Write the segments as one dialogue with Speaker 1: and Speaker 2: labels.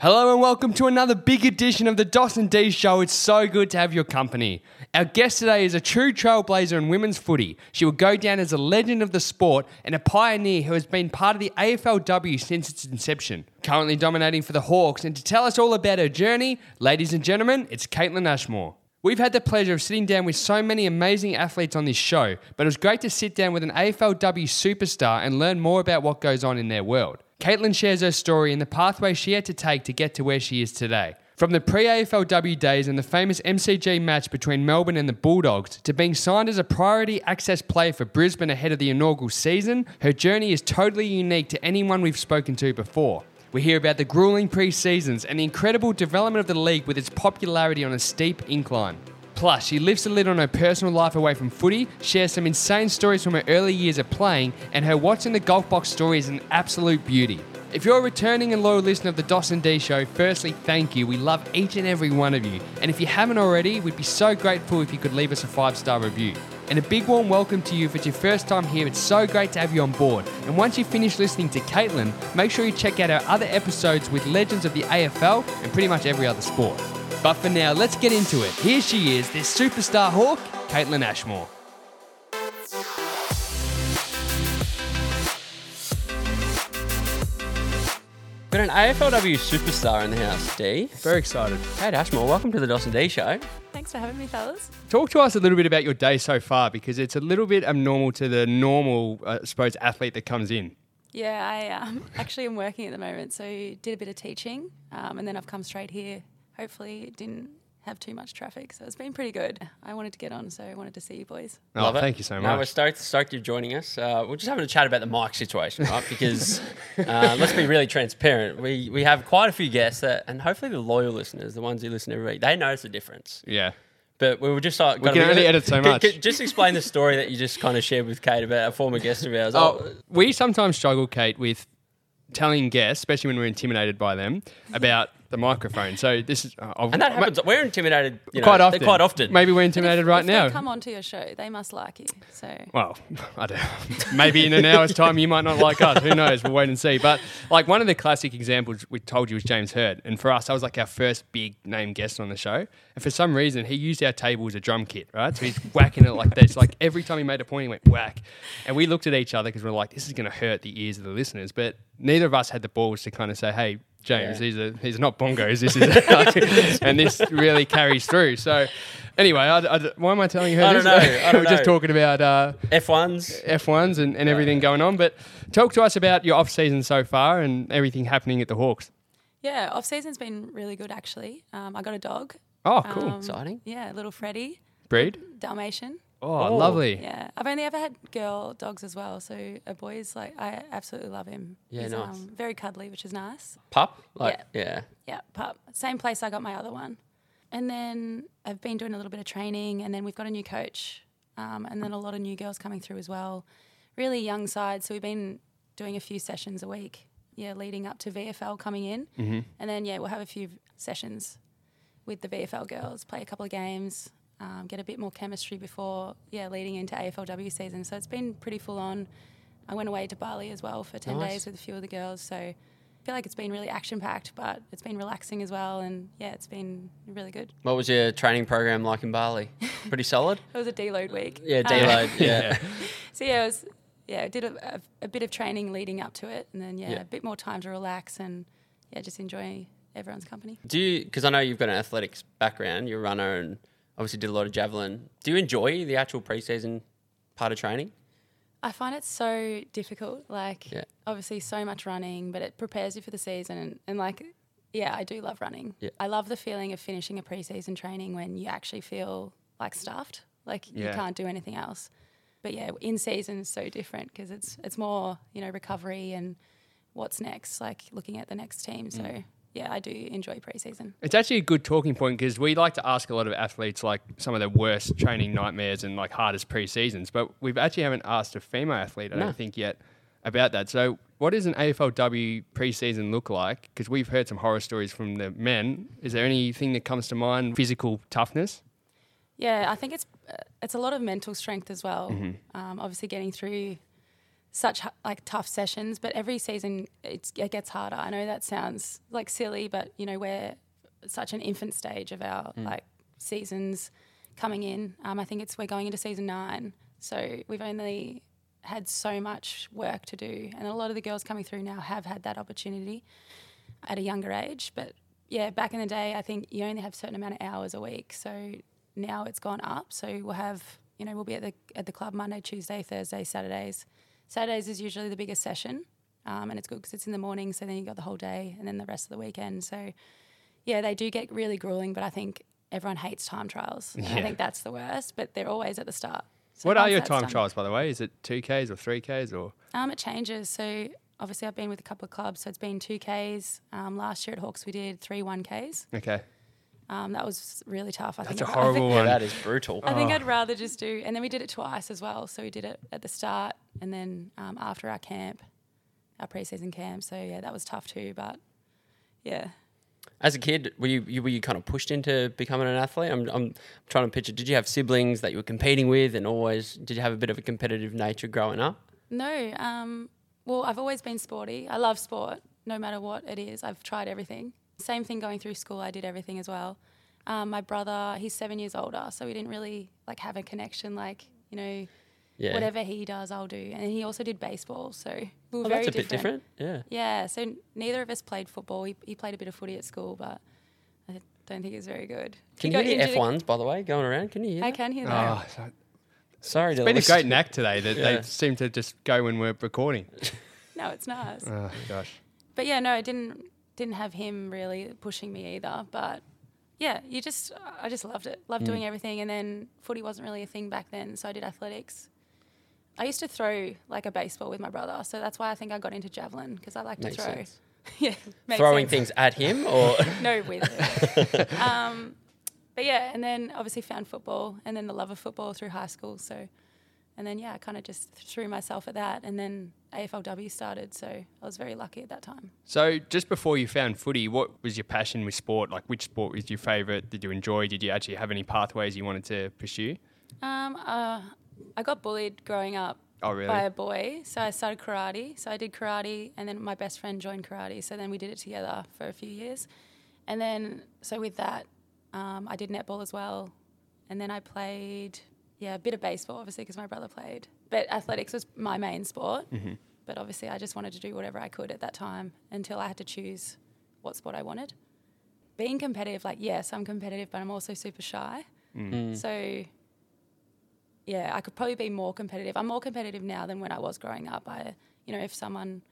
Speaker 1: Hello and welcome to another big edition of the Dawson D Show. It's so good to have your company. Our guest today is a true trailblazer in women's footy. She will go down as a legend of the sport and a pioneer who has been part of the AFLW since its inception. Currently dominating for the Hawks, and to tell us all about her journey, ladies and gentlemen, it's Caitlin Ashmore. We've had the pleasure of sitting down with so many amazing athletes on this show, but it was great to sit down with an AFLW superstar and learn more about what goes on in their world. Caitlin shares her story and the pathway she had to take to get to where she is today. From the pre-AFLW days and the famous MCG match between Melbourne and the Bulldogs to being signed as a priority access player for Brisbane ahead of the inaugural season, her journey is totally unique to anyone we've spoken to before. We hear about the grueling pre-seasons and the incredible development of the league with its popularity on a steep incline. Plus, she lifts the lid on her personal life away from footy, shares some insane stories from her early years of playing, and her Watching the Golf Box story is an absolute beauty. If you're a returning and loyal listener of the Dawson D Show, firstly, thank you. We love each and every one of you. And if you haven't already, we'd be so grateful if you could leave us a 5-star review. And a big warm welcome to you if it's your first time here. It's so great to have you on board. And once you finish listening to Caitlin, make sure you check out our other episodes with legends of the AFL and pretty much every other sport. But for now, let's get into it. Here she is, this superstar Hawk, Caitlin Ashmore.
Speaker 2: Got an AFLW superstar in the house, D.
Speaker 1: Very excited.
Speaker 2: Kate Ashmore, welcome to the Dawson D Show.
Speaker 3: Thanks for having me, fellas.
Speaker 1: Talk to us a little bit about your day so far, because it's a little bit abnormal to the normal, athlete that comes in.
Speaker 3: Yeah, I actually am working at the moment, so did a bit of teaching, and then I've come straight here. Hopefully it didn't have too much traffic, so it's been pretty good. I wanted to get on, so I wanted to see you boys.
Speaker 1: Oh,
Speaker 2: Love it.
Speaker 1: Thank you so much.
Speaker 2: No, we're stoked you're joining us. We're just having a chat about the mic situation, right? Because let's be really transparent. We have quite a few guests that, and hopefully the loyal listeners, the ones who listen every week, they notice the difference.
Speaker 1: Yeah.
Speaker 2: But we were just
Speaker 1: We can only edit so much.
Speaker 2: Just explain the story that you just kind of shared with Kate about a former guest of ours.
Speaker 1: We sometimes struggle, Kate, with telling guests, especially when we're intimidated by them, about the microphone. So this is...
Speaker 2: and that happens. We're intimidated
Speaker 1: quite often.
Speaker 2: Quite often.
Speaker 1: Maybe we're intimidated right
Speaker 3: if
Speaker 1: now.
Speaker 3: they come onto your show, they must like you. So
Speaker 1: Well, I don't know. Maybe in an hour's time you might not like us. Who knows? We'll wait and see. But like one of the classic examples we told you was James Hurd. And for us, that was like our first big name guest on the show. And for some reason, he used our table as a drum kit, right? So he's whacking it like this. Like every time he made a point, he went whack. And we looked at each other because we're like, this is going to hurt the ears of the listeners. But neither of us had the balls to kind of say, hey, James, these are not bongos. This is, and this really carries through. So, anyway, why am I telling you her this?
Speaker 2: I don't
Speaker 1: We're just
Speaker 2: know.
Speaker 1: talking about
Speaker 2: F1s
Speaker 1: and everything going on. But talk to us about your off season so far and everything happening at the Hawks.
Speaker 3: yeah, off season's been really good actually. I got a dog.
Speaker 1: Oh, cool.
Speaker 2: Exciting.
Speaker 3: Yeah, little Freddie,
Speaker 1: Breed?
Speaker 3: Dalmatian.
Speaker 1: Oh, lovely.
Speaker 3: Yeah, I've only ever had girl dogs as well. So a boy's like, I absolutely love him.
Speaker 2: Yeah,
Speaker 3: He's,
Speaker 2: nice.
Speaker 3: very cuddly, which is nice.
Speaker 2: Pup? Yeah.
Speaker 3: Yeah, pup. Same place I got my other one. And then I've been doing a little bit of training, and then we've got a new coach, and then a lot of new girls coming through as well. Really young side, so we've been doing a few sessions a week, leading up to VFL coming in.
Speaker 1: Mm-hmm.
Speaker 3: And then, we'll have a few sessions with the VFL girls, play a couple of games, get a bit more chemistry before, leading into AFLW season. So it's been pretty full on. I went away to Bali as well for 10 days with a few of the girls, so I feel like it's been really action-packed, but it's been relaxing as well, and it's been really good.
Speaker 2: What was your training program like in Bali? Pretty solid?
Speaker 3: It was a deload week.
Speaker 2: Yeah, deload. Yeah.
Speaker 3: So it was, I did a bit of training leading up to it, and then a bit more time to relax and just enjoy everyone's company.
Speaker 2: Because I know you've got an athletics background, you're a runner and obviously did a lot of javelin. Do you enjoy the actual pre-season part of training?
Speaker 3: I find it so difficult. Obviously so much running, but it prepares you for the season. And I do love running. Yeah. I love the feeling of finishing a pre-season training when you actually feel like stuffed, you can't do anything else. But in season is so different because it's more, recovery and what's next, looking at the next team. So I do enjoy pre-season.
Speaker 1: It's actually a good talking point because we like to ask a lot of athletes some of their worst training nightmares and hardest pre-seasons, but we actually haven't asked a female athlete, I don't think yet, about that. So what does an AFLW pre-season look like? Because we've heard some horror stories from the men. Is there anything that comes to mind? Physical toughness?
Speaker 3: Yeah, I think it's a lot of mental strength as well. Mm-hmm. Obviously getting through such like tough sessions, but every season it gets harder. I know that sounds like silly, but you know, we're such an infant stage of our like seasons coming in. I think we're going into season 9, so we've only had so much work to do, and a lot of the girls coming through now have had that opportunity at a younger age. But yeah, back in the day, I think you only have a certain amount of hours a week, so now it's gone up. So we'll have, you know, we'll be at the club Monday, Tuesday, Thursday, Saturdays. Saturdays is usually the biggest session, and it's good because it's in the morning, so then you got the whole day and then the rest of the weekend. So, yeah, they do get really gruelling, but I think everyone hates time trials. Yeah. I think that's the worst, but they're always at the start. So
Speaker 1: what are your time trials, by the way? Is it 2Ks or 3Ks or?
Speaker 3: It changes. So obviously I've been with a couple of clubs, so it's been 2Ks. Last year at Hawks we did 3 1Ks.
Speaker 1: Okay.
Speaker 3: That was really tough.
Speaker 1: That's a horrible one.
Speaker 2: Yeah, that is brutal.
Speaker 3: I think I'd rather just do, and then we did it twice as well. So we did it at the start and then after our camp, our pre-season camp. So yeah, that was tough too. But yeah.
Speaker 2: As a kid, were you kind of pushed into becoming an athlete? I'm trying to picture. Did you have siblings that you were competing with, and always did you have a bit of a competitive nature growing up?
Speaker 3: No. Well, I've always been sporty. I love sport, no matter what it is. I've tried everything. Same thing going through school. I did everything as well. My brother, he's 7 years older, so we didn't really like have a connection. Like, you know, whatever he does, I'll do. And he also did baseball, so we were very
Speaker 2: that's a
Speaker 3: different.
Speaker 2: bit different. Yeah.
Speaker 3: Yeah. So neither of us played football. He played a bit of footy at school, but I don't think he was very good.
Speaker 2: Can you hear the F1s, by the way, going around? Can you hear that?
Speaker 3: I can hear that.
Speaker 1: Oh,
Speaker 2: sorry,
Speaker 1: it's been a great knack today that they seem to just go when we're recording.
Speaker 3: No, it's nice.
Speaker 1: Oh gosh.
Speaker 3: But yeah, no, I didn't have him really pushing me either. But yeah, I just loved it. Loved doing everything. And then footy wasn't really a thing back then, so I did athletics. I used to throw like a baseball with my brother, so that's why I think I got into javelin, because I like to throw.
Speaker 2: Sense.
Speaker 3: Yeah,
Speaker 2: throwing things at him or
Speaker 3: no, with it. But yeah, and then obviously found football, and then the love of football through high school. So, and then yeah, I kind of just threw myself at that, and then AFLW started. So I was very lucky at that time.
Speaker 1: So just before you found footy, what was your passion with sport? Like, which sport was your favourite? Did you enjoy? Did you actually have any pathways you wanted to pursue?
Speaker 3: I got bullied growing up.
Speaker 1: Oh, really?
Speaker 3: By a boy. So I started karate. So I did karate, and then my best friend joined karate. So then we did it together for a few years. And then, so with that, I did netball as well. And then I played, a bit of baseball, obviously, because my brother played. But athletics was my main sport. Mm-hmm. But obviously I just wanted to do whatever I could at that time until I had to choose what sport I wanted. Being competitive, like, yes, I'm competitive, but I'm also super shy. Mm. So... yeah, I could probably be more competitive. I'm more competitive now than when I was growing up. If someone,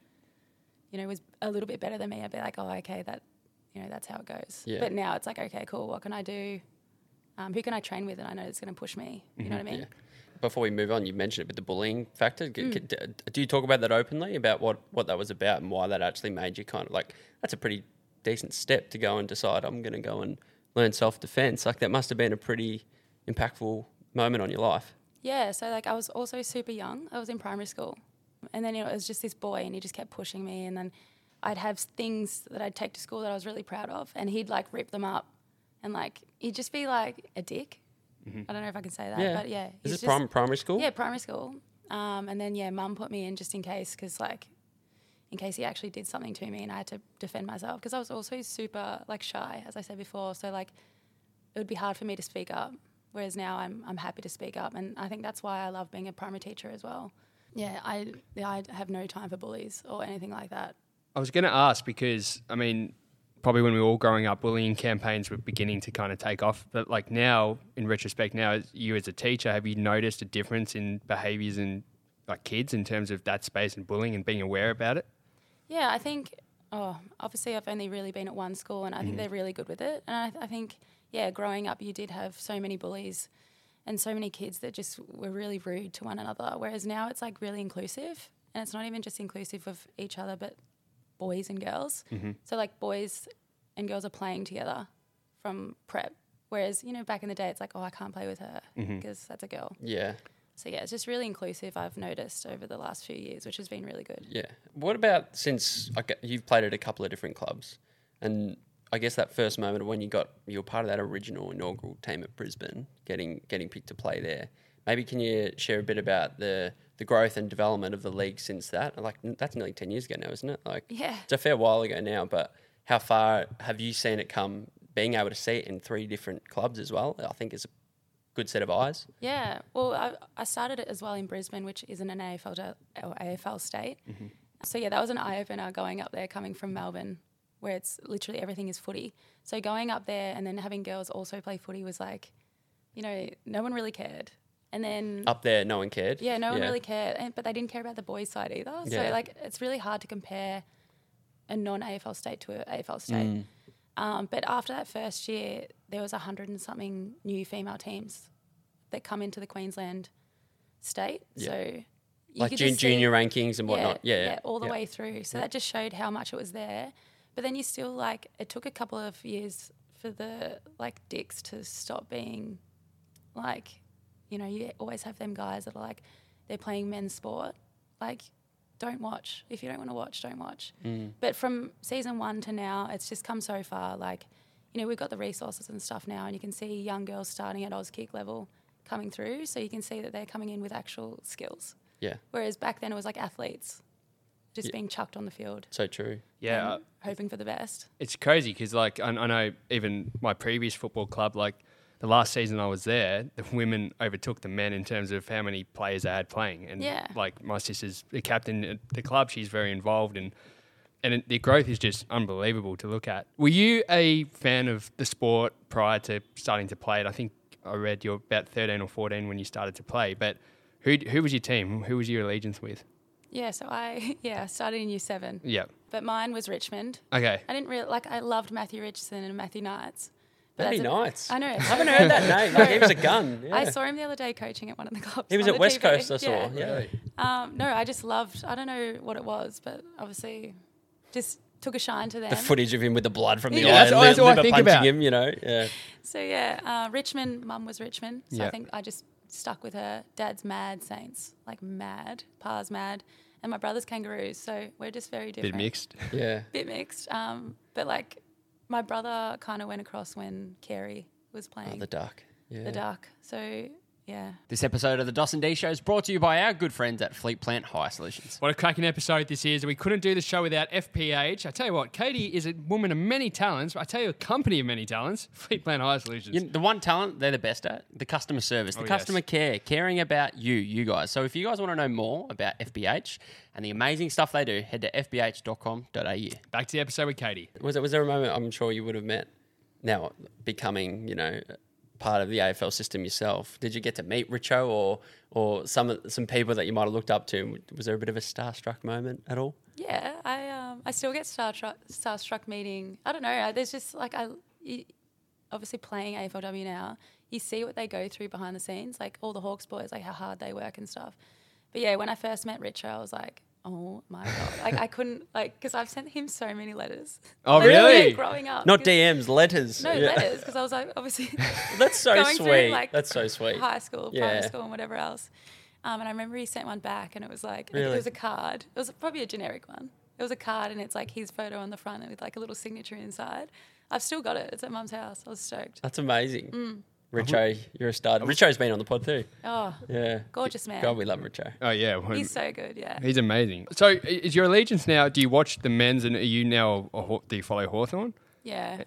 Speaker 3: was a little bit better than me, I'd be like, oh, okay, that's how it goes. Yeah. But now it's like, okay, cool, what can I do? Who can I train with? And I know it's going to push me. You know what I mean? Yeah.
Speaker 2: Before we move on, you mentioned it with the bullying factor. Do you talk about that openly, about what that was about and why that actually made you kind of like, that's a pretty decent step to go and decide I'm going to go and learn self-defense. Like, that must have been a pretty impactful moment on your life.
Speaker 3: Yeah, so like I was also super young. I was in primary school. And then it was just this boy, and he just kept pushing me, and then I'd have things that I'd take to school that I was really proud of, and he'd like rip them up, and like he'd just be like a dick. Mm-hmm. I don't know if I can say that, but yeah.
Speaker 2: Is this primary school?
Speaker 3: Yeah, primary school. And then Mum put me in just in case, because like in case he actually did something to me and I had to defend myself, because I was also super like shy, as I said before. So like it would be hard for me to speak up. Whereas now I'm happy to speak up, and I think that's why I love being a primary teacher as well. Yeah, I have no time for bullies or anything like that.
Speaker 1: I was going to ask because, I mean, probably when we were all growing up, bullying campaigns were beginning to kind of take off. But like now, in retrospect, now you as a teacher, have you noticed a difference in behaviours in like kids in terms of that space and bullying and being aware about it?
Speaker 3: Yeah, I think, obviously I've only really been at one school, and I think they're really good with it. And I think... yeah, growing up you did have so many bullies and so many kids that just were really rude to one another, whereas now it's like really inclusive, and it's not even just inclusive of each other but boys and girls. Mm-hmm. So like boys and girls are playing together from prep, whereas, back in the day it's like, oh, I can't play with her because that's a girl. Yeah. So yeah, it's just really inclusive, I've noticed over the last few years, which has been really good.
Speaker 2: Yeah. What about since you've played at a couple of different clubs, and I guess that first moment when you were part of that original inaugural team at Brisbane, getting picked to play there, maybe can you share a bit about the growth and development of the league since that? Like, that's nearly 10 years ago now, isn't it? Like,
Speaker 3: Yeah.
Speaker 2: It's a fair while ago now, but how far have you seen it come, being able to see it in 3 different clubs as well? I think is a good set of eyes.
Speaker 3: Yeah. Well, I started it as well in Brisbane, which isn't an AFL state. Mm-hmm. So, yeah, that was an eye-opener going up there, coming from Melbourne, where it's literally everything is footy. So going up there and then having girls also play footy was like, you know, no one really cared. And then...
Speaker 2: Up there, no one cared?
Speaker 3: Yeah, no one really cared. But they didn't care about the boys' side either. So, like, it's really hard to compare a non-AFL state to an AFL state. But after that first year, there was 100 and something new female teams that come into the Queensland state.
Speaker 2: Yeah.
Speaker 3: So...
Speaker 2: Like junior rankings and whatnot.
Speaker 3: Yeah, all the way through. So that just showed how much it was there. But then you still, like, it took a couple of years for the, like, dicks to stop being, like, you know, you always have them guys that are like, they're playing men's sport. Like, don't watch. If you don't want to watch, don't watch. But from season 1 to now, it's just come so far. Like, you know, we've got the resources and stuff now, and you can see young girls starting at Auskick level coming through. So you can see that they're coming in with actual skills.
Speaker 2: Yeah.
Speaker 3: Whereas back then it was like athletes just being chucked on the field.
Speaker 2: So true.
Speaker 1: Yeah.
Speaker 3: Hoping for the best.
Speaker 1: It's crazy because, like, I know even my previous football club, like, the last season I was there, the women overtook the men in terms of how many players they had playing. And, like, my sister's the captain at the club. She's very involved and the growth is just unbelievable to look at. Were you a fan of the sport prior to starting to play it? I think I read you're about 13 or 14 when you started to play, but... Who was your team? Who was your allegiance with?
Speaker 3: Yeah, so I started in year 7.
Speaker 1: Yeah.
Speaker 3: But mine was Richmond.
Speaker 1: Okay.
Speaker 3: I didn't really, like, I loved Matthew Richardson and Matthew Knights.
Speaker 2: Matthew Knights?
Speaker 3: I know. I
Speaker 2: haven't heard that name. Like, he was a gun. Yeah.
Speaker 3: I saw him the other day coaching at one of the clubs.
Speaker 2: He was at West
Speaker 3: TV.
Speaker 2: Coast, I saw. Yeah.
Speaker 3: No, I just loved, I don't know what it was, but obviously just took a shine to them.
Speaker 2: The footage of him with the blood from the
Speaker 1: Yeah,
Speaker 2: eye
Speaker 1: that's
Speaker 2: and
Speaker 1: what I think
Speaker 2: punching
Speaker 1: about.
Speaker 2: him, you know. Yeah.
Speaker 3: So, Richmond, mum was Richmond. So I think I just stuck with her. Dad's mad Saints, like mad. Pa's mad. And my brother's Kangaroos. So we're just very different.
Speaker 1: Bit mixed.
Speaker 2: Yeah.
Speaker 3: Bit mixed. But like my brother kind of went across when Carey was playing.
Speaker 2: Oh, the Duck. Yeah.
Speaker 3: The Duck. So, yeah.
Speaker 4: This episode of the Dos and D Show is brought to you by our good friends at Fleet Plant Hire Solutions.
Speaker 1: What a cracking episode this is. We couldn't do the show without FPH. I tell you what, Katie is a woman of many talents. I tell you, a company of many talents. Fleet Plant Hire Solutions.
Speaker 4: You know, the one talent they're the best at, the customer service, the customer care, caring about you guys. So if you guys want to know more about FBH and the amazing stuff they do, head to fbh.com.au.
Speaker 1: Back to the episode with Katie.
Speaker 2: Was there a moment I'm sure you would have met now becoming, you know, part of the AFL system yourself? Did you get to meet Richo or some people that you might have looked up to? Was there a bit of a starstruck moment at all?
Speaker 3: Yeah, I still get starstruck meeting. I don't know. There's just like obviously playing AFLW now, you see what they go through behind the scenes, like all the Hawks boys, like how hard they work and stuff. But yeah, when I first met Richo, I was like, oh my God. Like I couldn't, like, because I've sent him so many letters.
Speaker 1: Oh,
Speaker 3: like,
Speaker 1: really?
Speaker 3: Growing up.
Speaker 2: Not DMs, letters.
Speaker 3: No, letters, because I was like, obviously.
Speaker 2: That's so
Speaker 3: going
Speaker 2: sweet.
Speaker 3: Through, like,
Speaker 2: that's so sweet.
Speaker 3: High school, primary school, and whatever else. And I remember he sent one back, and it was like, it was a card. It was probably a generic one. It was a card, and it's like his photo on the front with like a little signature inside. I've still got it. It's at Mum's house. I was stoked.
Speaker 2: That's amazing. Richo, you're a star. Richo's been on the pod too.
Speaker 3: Oh,
Speaker 2: yeah.
Speaker 3: Gorgeous man.
Speaker 2: God, we love Richo.
Speaker 1: Oh, yeah.
Speaker 3: He's so good, yeah.
Speaker 1: He's amazing. So is your allegiance now, do you watch the men's and are you now, do you follow Hawthorn?
Speaker 3: Yeah.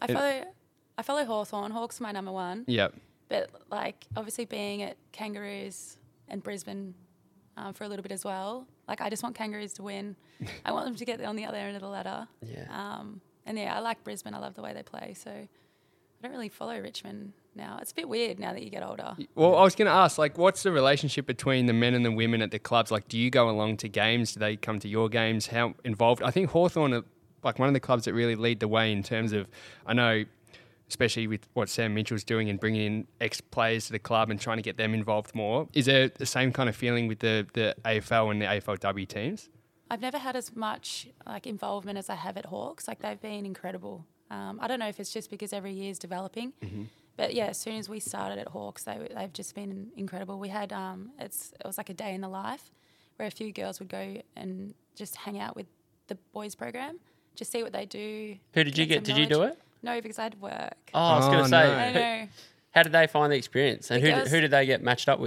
Speaker 3: I follow Hawthorn. Hawks are my number one.
Speaker 1: Yep.
Speaker 3: But like obviously being at Kangaroos and Brisbane for a little bit as well, like I just want Kangaroos to win. I want them to get on the other end of the ladder.
Speaker 2: Yeah.
Speaker 3: And yeah, I like Brisbane. I love the way they play. So I don't really follow Richmond now. It's a bit weird now that you get older.
Speaker 1: Well, I was going to ask, like, what's the relationship between the men and the women at the clubs? Like, do you go along to games? Do they come to your games? How involved? I think Hawthorn are like one of the clubs that really lead the way in terms of, I know, especially with what Sam Mitchell's doing and bringing in ex-players to the club and trying to get them involved more. Is there the same kind of feeling with the AFL and the AFLW teams?
Speaker 3: I've never had as much like involvement as I have at Hawks. Like they've been incredible. I don't know if it's just because every year is developing, but yeah, as soon as we started at Hawks, they've just been incredible. We had it was like a day in the life where a few girls would go and just hang out with the boys program, just see what they do.
Speaker 2: Who did you get? Did you do it?
Speaker 3: No, because I had work.
Speaker 2: Oh, I was going to say.
Speaker 3: I know.
Speaker 2: How did they find the experience? And who did they get matched up with?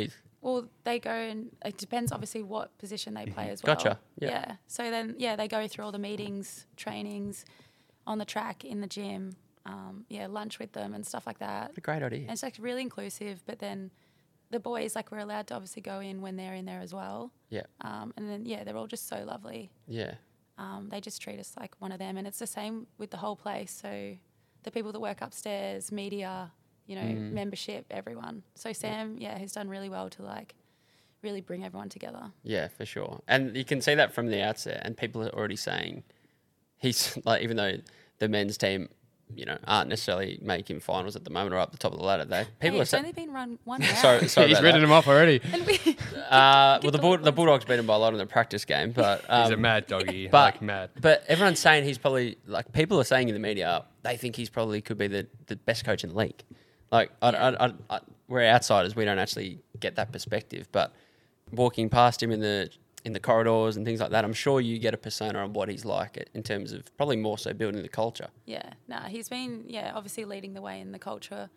Speaker 3: Well, they go and it depends obviously what position they play as well.
Speaker 2: Gotcha. Yeah.
Speaker 3: Yeah. So then, they go through all the meetings, trainings on the track, in the gym, lunch with them and stuff like that.
Speaker 2: What a great idea.
Speaker 3: And it's like really inclusive, but then the boys, like, we're allowed to obviously go in when they're in there as well.
Speaker 2: Yeah.
Speaker 3: And then, they're all just so lovely.
Speaker 2: Yeah.
Speaker 3: They just treat us like one of them. And it's the same with the whole place. So the people that work upstairs, media, membership, everyone. So Sam, has done really well to, like, really bring everyone together.
Speaker 2: Yeah, for sure. And you can see that from the outset. And people are already saying he's, like, even though the men's team, aren't necessarily making finals at the moment or up the top of the ladder,
Speaker 3: It's only been run one round.
Speaker 2: sorry
Speaker 1: He's written them off already.
Speaker 2: well, the Bulldogs beat him by a lot in the practice game, but
Speaker 1: He's a mad doggy, like mad.
Speaker 2: But everyone's saying he's probably, like, people are saying in the media, they think he's probably could be the best coach in the league. Like, we're outsiders, we don't actually get that perspective, but walking past him in the corridors and things like that, I'm sure you get a persona on what he's like in terms of probably more so building the culture.
Speaker 3: Yeah, he's been, obviously leading the way in the culture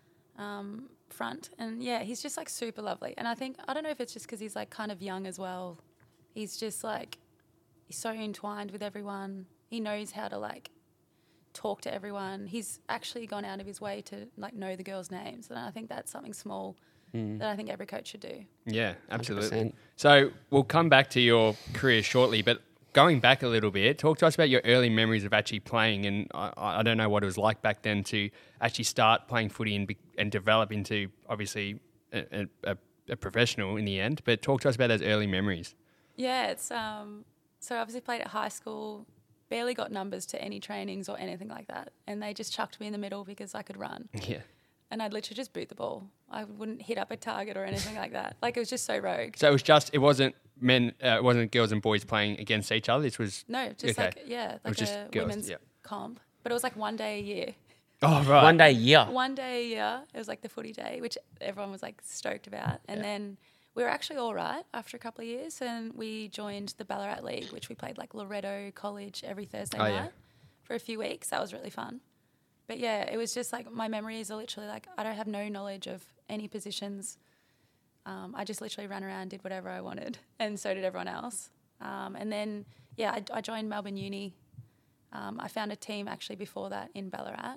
Speaker 3: front. And, he's just, like, super lovely. And I don't know if it's just because he's, like, kind of young as well. He's just, like, he's so entwined with everyone. He knows how to, like, talk to everyone. He's actually gone out of his way to, like, know the girls' names. And I think that's something small that I think every coach should do.
Speaker 1: Yeah, absolutely.
Speaker 2: 100%.
Speaker 1: So we'll come back to your career shortly, but going back a little bit, talk to us about your early memories of actually playing. And I don't know what it was like back then to actually start playing footy and develop into, obviously, a professional in the end. But talk to us about those early memories.
Speaker 3: Yeah, it's so I obviously played at high school, barely got numbers to any trainings or anything like that. And they just chucked me in the middle because I could run.
Speaker 1: Yeah.
Speaker 3: And I'd literally just boot the ball. I wouldn't hit up a target or anything like that. Like, it was just so rogue.
Speaker 1: So it wasn't men, it wasn't girls and boys playing against each other. This was
Speaker 3: just
Speaker 1: okay.
Speaker 3: like
Speaker 1: just
Speaker 3: a
Speaker 1: girls,
Speaker 3: women's comp. But it was like one day a year.
Speaker 1: Oh, right.
Speaker 2: One day a year.
Speaker 3: One day a year. It was like the footy day, which everyone was like stoked about. And then we were actually all right after a couple of years, and we joined the Ballarat League, which we played like Loretto College every Thursday night for a few weeks. That was really fun. But it was just like my memories are literally like I don't have no knowledge of any positions. I just literally ran around, did whatever I wanted, and so did everyone else. And then, I joined Melbourne Uni. I found a team actually before that in Ballarat.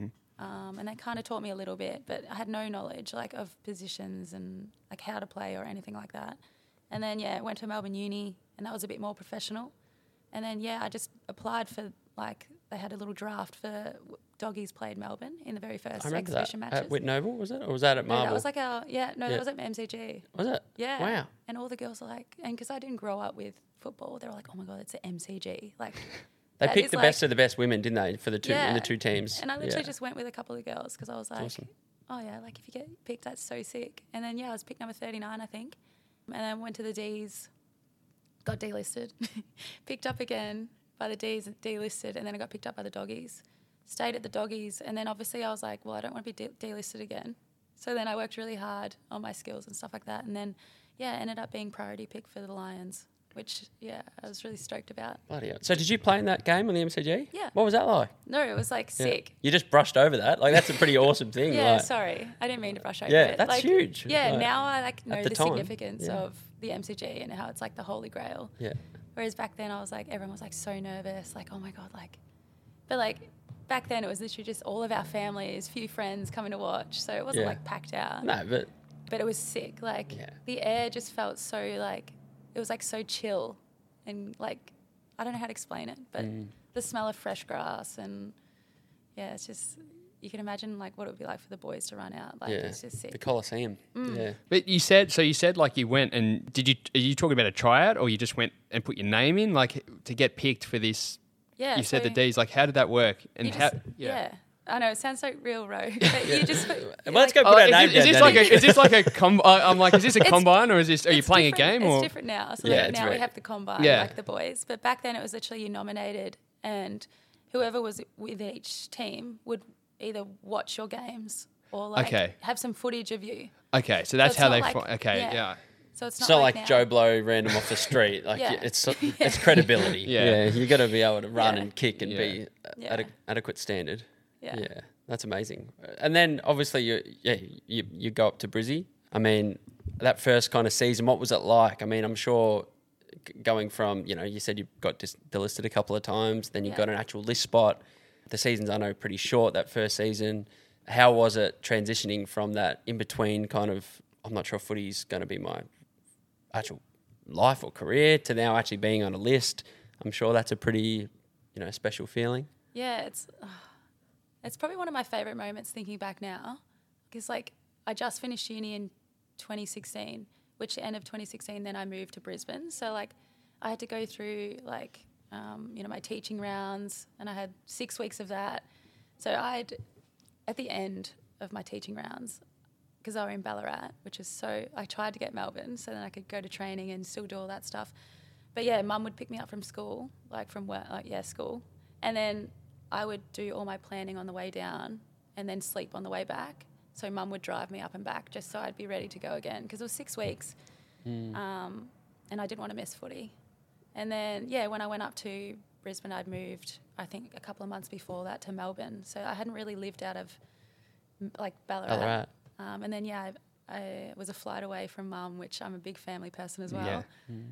Speaker 3: And that kind of taught me a little bit, but I had no knowledge like of positions and like how to play or anything like that. And then, went to Melbourne Uni, and that was a bit more professional. And then, I just applied for, like, they had a little draft for Doggies played Melbourne in the very first exhibition matches.
Speaker 2: At Whit Noble, was it? Or was that at Marvel?
Speaker 3: No, that was like that was at MCG.
Speaker 2: Was it?
Speaker 3: Yeah.
Speaker 2: Wow.
Speaker 3: And all the girls are like, and because I didn't grow up with football, they were like, oh my God, it's at MCG. Like,
Speaker 2: they picked the best of the best women, didn't they, for the two in the two teams?
Speaker 3: And I literally just went with a couple of girls because I was like,
Speaker 2: awesome.
Speaker 3: oh yeah, like if you get picked, that's so sick. And then, I was picked number 39, I think. And then went to the Ds, got delisted, picked up again by the Ds, delisted, and then I got picked up by the Doggies. Stayed at the Doggies, and then obviously I was like, well, I don't want to be delisted again. So then I worked really hard on my skills and stuff like that, and then, ended up being priority pick for the Lions, which, I was really stoked about.
Speaker 2: Bloody hell. So did you play in that game on the MCG?
Speaker 3: Yeah.
Speaker 2: What was that like?
Speaker 3: No, it was like sick.
Speaker 2: You just brushed over that. Like, that's a pretty awesome thing.
Speaker 3: Yeah,
Speaker 2: like.
Speaker 3: sorry. I didn't mean to brush over
Speaker 2: Yeah,
Speaker 3: it.
Speaker 2: that's
Speaker 3: like,
Speaker 2: huge.
Speaker 3: Yeah,
Speaker 2: Like,
Speaker 3: now I know the
Speaker 2: time,
Speaker 3: significance of the MCG and how it's like the holy grail.
Speaker 2: Yeah.
Speaker 3: Whereas back then I was like, everyone was like so nervous, like, oh my God, like, but like back then it was literally just all of our families, few friends coming to watch. So it wasn't like packed out.
Speaker 2: No,
Speaker 3: but it was sick. Like the air just felt so like, it was like so chill and like, I don't know how to explain it, but the smell of fresh grass and it's just, you can imagine like what it would be like for the boys to run out. Like it's just sick.
Speaker 2: The Coliseum. Yeah.
Speaker 1: But you said like you went and are you talking about a tryout or you just went and put your name in like to get picked for this?
Speaker 3: Yeah.
Speaker 1: You said the D's, like how did that work? And
Speaker 3: I know it sounds like real rogue, but you just.
Speaker 2: Let's go put our name down.
Speaker 1: Is this like a I'm like, is this a combine or is this? Are you playing a game or?
Speaker 3: It's different now. So now we have the combine, like the boys. But back then it was literally you nominated, and whoever was with each team would either watch your games or like have some footage of you.
Speaker 1: Okay, so that's how they.
Speaker 3: So it's
Speaker 2: not
Speaker 3: like
Speaker 2: now. Joe Blow random off the street. Like it's credibility. You got to be able to run and kick and be at an adequate standard. Yeah, that's amazing. And then obviously you go up to Brizzy. I mean, that first kind of season, what was it like? I mean, I'm sure going from, you said you got delisted a couple of times, then you got an actual list spot. The seasons, I know, pretty short, that first season. How was it transitioning from that in-between kind of, I'm not sure if footy's going to be my actual life or career, to now actually being on a list? I'm sure that's a pretty, special feeling.
Speaker 3: Yeah, it's probably one of my favourite moments thinking back now, because I just finished uni in 2016, which the end of 2016, then I moved to Brisbane. So I had to go through my teaching rounds, and I had 6 weeks of that. So at the end of my teaching rounds, because I were in Ballarat, I tried to get Melbourne so then I could go to training and still do all that stuff. But yeah, Mum would pick me up from school, from work, school. And then I would do all my planning on the way down and then sleep on the way back. So Mum would drive me up and back just so I'd be ready to go again, because it was 6 weeks. And I didn't want to miss footy. And then, when I went up to Brisbane, I'd moved, I think, a couple of months before that to Melbourne. So I hadn't really lived out of, Ballarat. And then, I was a flight away from Mum, which I'm a big family person as well.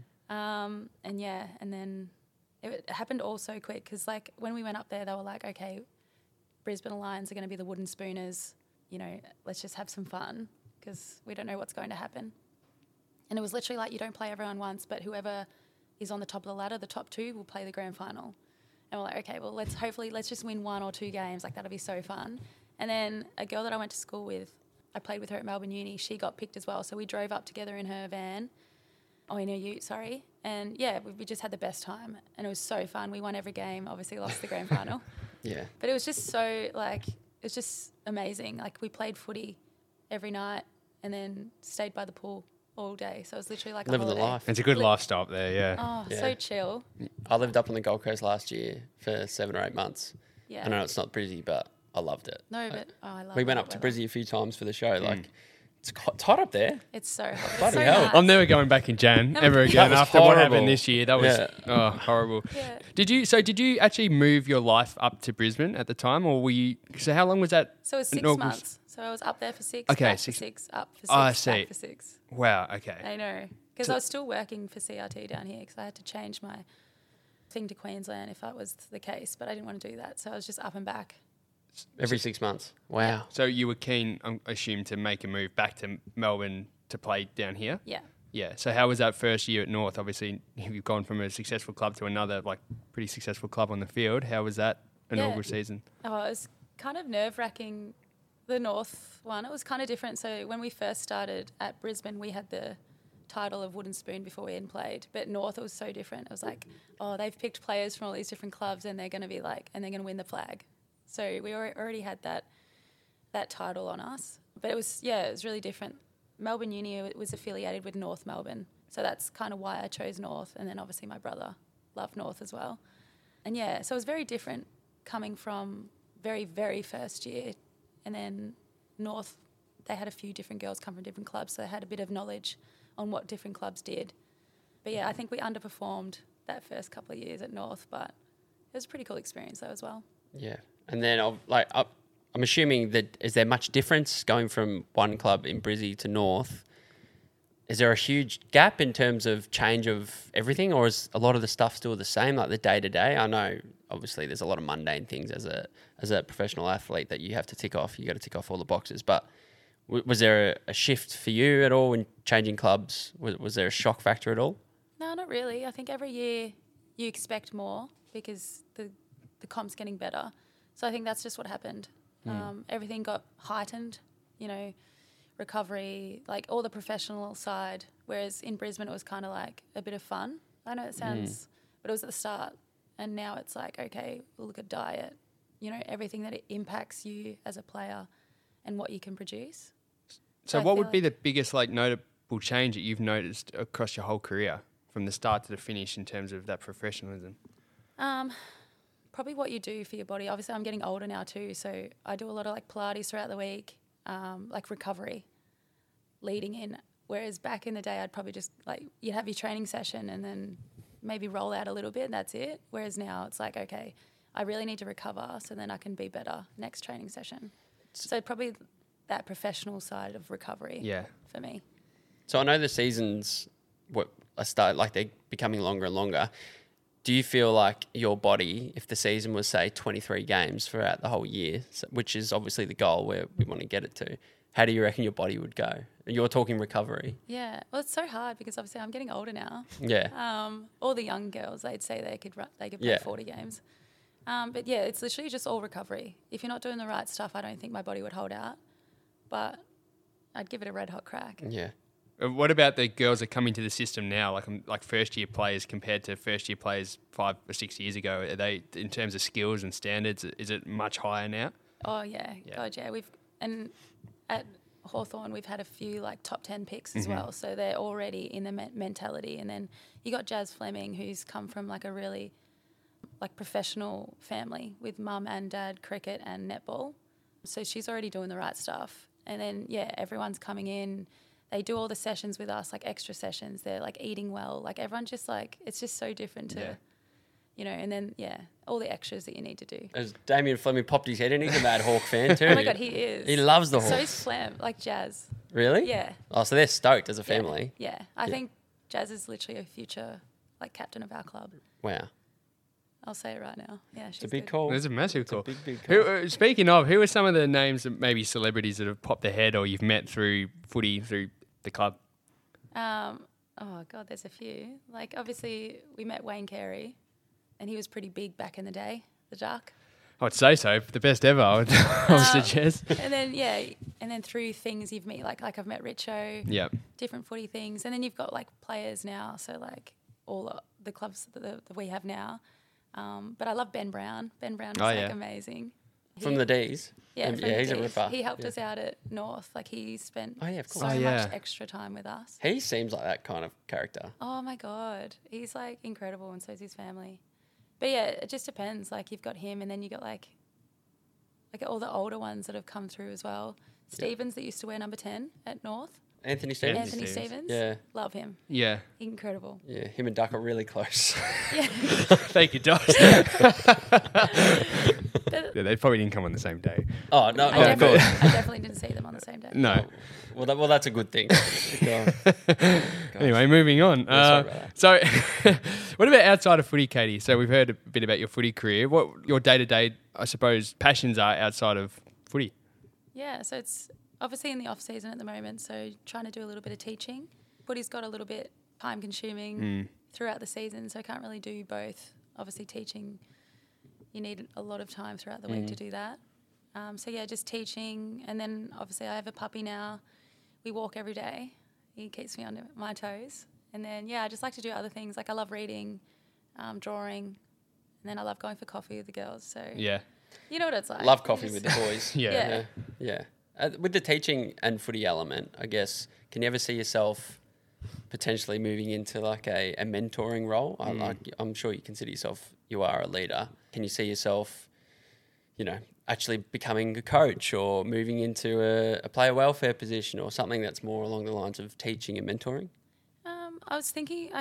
Speaker 3: Yeah. And then it happened all so quick, because, when we went up there, they were like, okay, Brisbane Lions are going to be the Wooden Spooners. Let's just have some fun, because we don't know what's going to happen. And it was literally you don't play everyone once, but whoever is on the top of the ladder, the top two, will play the grand final. And we're like, okay, well, let's just win 1 or 2 games. That'll be so fun. And then a girl that I went to school with, I played with her at Melbourne Uni. She got picked as well. So we drove up together in her van. Oh, in her ute, sorry. And we just had the best time. And it was so fun. We won every game, obviously lost the grand final.
Speaker 2: Yeah.
Speaker 3: But it was just so, it was just amazing. We played footy every night and then stayed by the pool all day. So it was literally
Speaker 2: living the life.
Speaker 1: It's a good lifestyle up there, yeah.
Speaker 3: Oh, so chill.
Speaker 2: I lived up on the Gold Coast last year for 7 or 8 months.
Speaker 3: Yeah.
Speaker 2: I know it's not Brizzy, but I loved it.
Speaker 3: No, but I love it.
Speaker 2: We went up to Brizzy a few times for the show. It's hot up there.
Speaker 3: It's so hot.
Speaker 2: Bloody
Speaker 3: so
Speaker 2: hell.
Speaker 3: nice.
Speaker 1: I'm never going back in Jan ever again
Speaker 2: was
Speaker 1: after what
Speaker 2: horrible.
Speaker 1: happened this year. That was horrible.
Speaker 3: Yeah.
Speaker 1: Did you actually move your life up to Brisbane at the time, or were you? So how long was that?
Speaker 3: So it was 6 months. So I was up there for 6.
Speaker 1: Okay,
Speaker 3: back
Speaker 1: 6.
Speaker 3: For 6, up for 6.
Speaker 1: I see.
Speaker 3: Back for 6.
Speaker 1: Wow. Okay.
Speaker 3: I know, because I was still working for CRT down here, because I had to change my thing to Queensland if that was the case, but I didn't want to do that, so I was just up and back.
Speaker 2: Every 6 months. Wow.
Speaker 1: So you were keen, I assume, to make a move back to Melbourne to play down here?
Speaker 3: Yeah.
Speaker 1: Yeah. So how was that first year at North? Obviously, you've gone from a successful club to another, pretty successful club on the field. How was that inaugural season?
Speaker 3: Oh, it was kind of nerve-wracking, the North one. It was kind of different. So when we first started at Brisbane, we had the title of Wooden Spoon before we even played. But North, it was so different. It was they've picked players from all these different clubs, and they're going to be and they're going to win the flag. So we already had that title on us. But it was really different. Melbourne Uni was affiliated with North Melbourne. So that's kind of why I chose North. And then obviously my brother loved North as well. And so it was very different coming from very, very first year. And then North, they had a few different girls come from different clubs. So they had a bit of knowledge on what different clubs did. But I think we underperformed that first couple of years at North. But it was a pretty cool experience though as well.
Speaker 2: Yeah. And then I'm assuming that, is there much difference going from one club in Brizzy to North? Is there a huge gap in terms of change of everything, or is a lot of the stuff still the same, like the day-to-day? I know, obviously, there's a lot of mundane things as a professional athlete that you have to tick off. You got to tick off all the boxes. But was there a shift for you at all in changing clubs? Was there a shock factor at all?
Speaker 3: No, not really. I think every year you expect more because the comp's getting better. So I think that's just what happened. Everything got heightened, recovery, all the professional side, whereas in Brisbane it was kind of a bit of fun. I know it sounds, but it was at the start. And now it's okay, we'll look at diet, everything that it impacts you as a player and what you can produce.
Speaker 1: So what would be the biggest notable change that you've noticed across your whole career from the start to the finish in terms of that professionalism?
Speaker 3: Probably what you do for your body. Obviously, I'm getting older now too, so I do a lot of Pilates throughout the week, recovery leading in. Whereas back in the day, I'd probably just you'd have your training session and then maybe roll out a little bit and that's it. Whereas now it's okay, I really need to recover so then I can be better next training session. So probably that professional side of recovery for me.
Speaker 2: So I know the seasons they're becoming longer and longer. Do you feel like your body, if the season was, say, 23 games throughout the whole year, which is obviously the goal where we want to get it to, how do you reckon your body would go? You're talking recovery.
Speaker 3: Yeah. Well, it's so hard because obviously I'm getting older now.
Speaker 2: Yeah.
Speaker 3: All the young girls, they'd say they could play 40 games. But yeah, it's literally just all recovery. If you're not doing the right stuff, I don't think my body would hold out. But I'd give it a red hot crack.
Speaker 2: Yeah.
Speaker 1: What about the girls that come into the system now, like first year players compared to first year players 5 or 6 years ago? Are they, in terms of skills and standards, is it much higher now?
Speaker 3: Oh yeah, God yeah. And at Hawthorn we've had a few like top 10 picks as well, so they're already in the mentality. And then you got Jazz Fleming, who's come from like a really like professional family with mum and dad cricket and netball, so she's already doing the right stuff. And then everyone's coming in. They do all the sessions with us, like extra sessions. They're like eating well. Like everyone's just like, it's just so different to, and then, all the extras that you need to do.
Speaker 2: As Damien Fleming popped his head in, he's a Mad Hawk fan too.
Speaker 3: Oh my God, he is.
Speaker 2: He loves the
Speaker 3: So
Speaker 2: Hawks.
Speaker 3: is Flam, like Jazz.
Speaker 2: Really?
Speaker 3: Yeah.
Speaker 2: Oh, so they're stoked as a family.
Speaker 3: Yeah. I think Jazz is literally a future, like, captain of our club.
Speaker 2: Wow.
Speaker 3: I'll say it right now. Yeah, she's
Speaker 2: It's a big
Speaker 3: good.
Speaker 2: call.
Speaker 1: There's a massive call.
Speaker 2: Big call.
Speaker 1: Speaking of, who are some of the names of maybe celebrities that have popped their head or you've met through footy, through the club?
Speaker 3: Oh God, there's a few. Like obviously we met Wayne Carey, and he was pretty big back in the day, the Duck.
Speaker 1: I'd say so. The best ever, I would suggest.
Speaker 3: And then through things you've met, like I've met Richo.
Speaker 1: Yeah.
Speaker 3: Different footy things, and then you've got like players now. So like all the clubs that we have now. But I love Ben Brown. Ben Brown is amazing.
Speaker 2: From the D's?
Speaker 3: Yeah,
Speaker 2: he's a
Speaker 3: D's.
Speaker 2: ripper.
Speaker 3: He helped us out at North. Like he spent
Speaker 2: of
Speaker 3: so
Speaker 2: course.
Speaker 3: much extra time with us.
Speaker 2: He seems like that kind of character.
Speaker 3: Oh my God. He's like incredible, and so is his family. But yeah, it just depends. Like you've got him, and then you got like all the older ones that have come through as well. Stevens that used to wear number 10 at North.
Speaker 2: Anthony Stevens?
Speaker 3: Anthony Stevens.
Speaker 2: Yeah.
Speaker 3: Love him.
Speaker 1: Yeah.
Speaker 3: Incredible.
Speaker 2: Yeah, him and Duck are really close.
Speaker 3: Yeah.
Speaker 1: Thank you, Josh. Yeah, they probably didn't come on the same day.
Speaker 2: Oh, no.
Speaker 3: I definitely didn't see them on the same day.
Speaker 1: No.
Speaker 2: Well, that's a good thing.
Speaker 1: Anyway, moving on. So, what about outside of footy, Katie? So we've heard a bit about your footy career. What your day-to-day, I suppose, passions are outside of footy?
Speaker 3: Yeah, so it's obviously in the off-season at the moment, so trying to do a little bit of teaching. Footy's got a little bit time-consuming throughout the season, so I can't really do both. Obviously, teaching, you need a lot of time throughout the week to do that. So, yeah, just teaching. And then, obviously, I have a puppy now. We walk every day. He keeps me on my toes. And then, yeah, I just like to do other things. Like I love reading, drawing, and then I love going for coffee with the girls. So,
Speaker 1: Yeah.
Speaker 3: you know what it's like.
Speaker 2: Love coffee with the boys.
Speaker 1: Yeah.
Speaker 2: Yeah. With the teaching and footy element, I guess, can you ever see yourself potentially moving into like a mentoring role? I'm sure you consider yourself, you are a leader. Can you see yourself, actually becoming a coach or moving into a player welfare position or something that's more along the lines of teaching and mentoring?
Speaker 3: I was thinking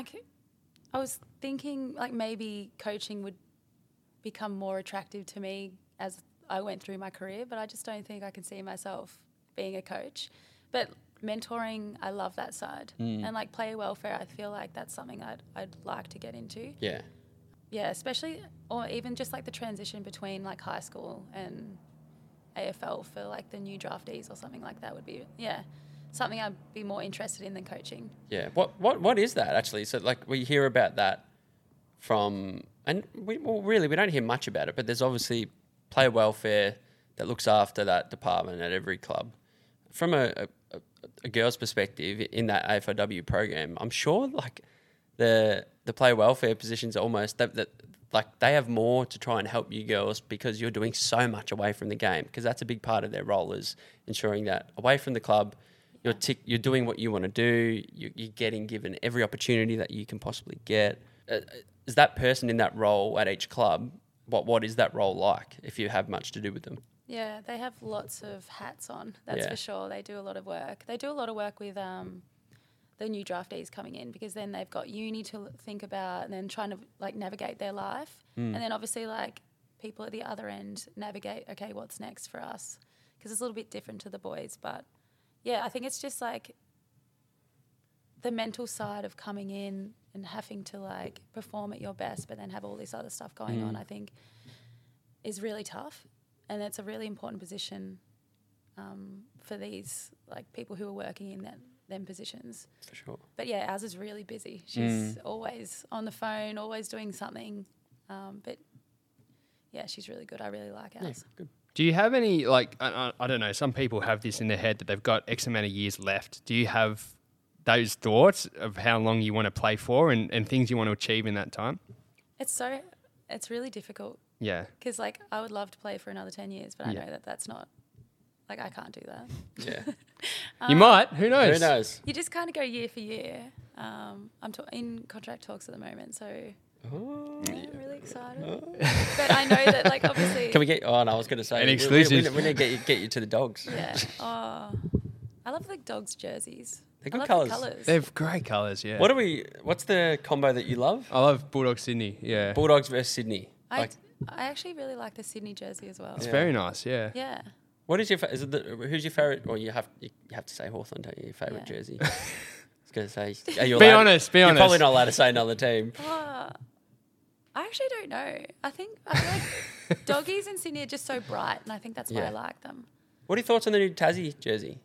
Speaker 3: like maybe coaching would become more attractive to me as I went through my career, but I just don't think I can see myself being a coach. But mentoring, I love that side. And like player welfare, I feel like that's something I'd like to get into.
Speaker 2: Yeah.
Speaker 3: Yeah, especially, or even just like the transition between like high school and AFL for like the new draftees or something like that would be, something I'd be more interested in than coaching.
Speaker 2: Yeah. What is that actually? So like we hear about that from, and we don't hear much about it, but there's obviously player welfare that looks after that department at every club. From a girl's perspective in that AFLW program, I'm sure like the player welfare positions are almost that like they have more to try and help you girls because you're doing so much away from the game, because that's a big part of their role, is ensuring that away from the club you're doing what you want to do, you're getting given every opportunity that you can possibly get. Is that person in that role at each club, what is that role like if you have much to do with them?
Speaker 3: Yeah, they have lots of hats on, that's for sure. They do a lot of work. They do a lot of work with the new draftees coming in, because then they've got uni to think about and then trying to like navigate their life. And then obviously like people at the other end navigate, okay, what's next for us? Because it's a little bit different to the boys. But yeah, I think it's just like the mental side of coming in and having to like perform at your best, but then have all this other stuff going on, I think is really tough. And it's a really important position for these like people who are working in them positions.
Speaker 2: For sure.
Speaker 3: But yeah, ours is really busy. She's always on the phone, always doing something. But yeah, she's really good. I really like ours.
Speaker 2: Yeah, good.
Speaker 1: Do you have any, like, I don't know, some people have this in their head that they've got X amount of years left. Do you have those thoughts of how long you want to play for and things you want to achieve in that time?
Speaker 3: It's really difficult.
Speaker 1: Yeah.
Speaker 3: Because, like, I would love to play for another 10 years, but I know that that's not, like, I can't do that.
Speaker 2: Yeah.
Speaker 1: You might. Who knows?
Speaker 2: Who knows?
Speaker 3: You just kind of go year for year. I'm in contract talks at the moment, so I'm really excited. But I know that, like, obviously...
Speaker 2: Can we get... Oh, no, I was going to say...
Speaker 1: An exclusive.
Speaker 2: We need to get you to the Dogs.
Speaker 3: Yeah. Oh, I love the Dogs jerseys.
Speaker 2: They're good
Speaker 3: I
Speaker 2: colours.
Speaker 3: love the colours.
Speaker 1: They have great colours, yeah.
Speaker 2: What's the combo that you love?
Speaker 1: I love Bulldog Sydney, yeah.
Speaker 2: Bulldogs versus Sydney.
Speaker 3: I actually really like the Sydney jersey as well.
Speaker 1: It's very nice, yeah.
Speaker 3: Yeah.
Speaker 2: What is your... who's your favourite... Well, you have to say Hawthorn, don't you? Your favourite jersey. I was going to say... Are you
Speaker 1: Be
Speaker 2: allowed-
Speaker 1: honest.
Speaker 2: You're probably not allowed to say another team.
Speaker 3: I actually don't know. I feel like doggies in Sydney are just so bright, and I think that's why I like them.
Speaker 2: What are your thoughts on the new Tassie jersey?